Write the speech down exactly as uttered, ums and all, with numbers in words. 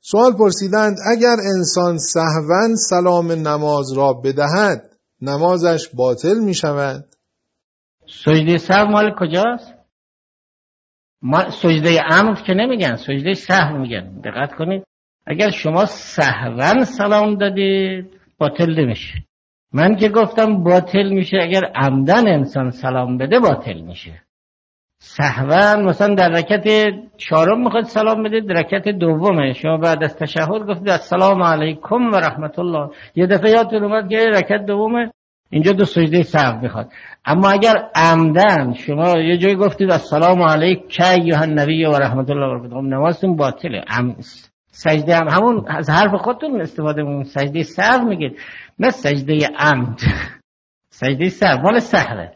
سوال پرسیدند اگر انسان سهواً سلام نماز را بدهد نمازش باطل می شود؟ سجده سهو مال کجاست؟ ما سجده عمد که نمیگن، سجده سهو میگن. دقت کنید، اگر شما سهواً سلام دادید باطل نمیشه. من که گفتم باطل میشه اگر عمدن انسان سلام بده باطل میشه. سهواً مثلا در رکعت چهارم میخواد سلام بدید، رکعت دومه شما بعد از تشهد گفتید السلام علیکم و رحمت الله، یه دفعه یادتون اومد که رکعت دومه، اینجا دو سجده سهو میخواد. اما اگر عمدن شما یه جایی گفتید السلام علیک ایها النبی و رحمت الله و برکاته، نمازتون باطله. ام سجده هم همون از حرف خودتون استفاده میکنید، سجده سهو میگید، نه سجده عمد. سجده سهو مال سهوه.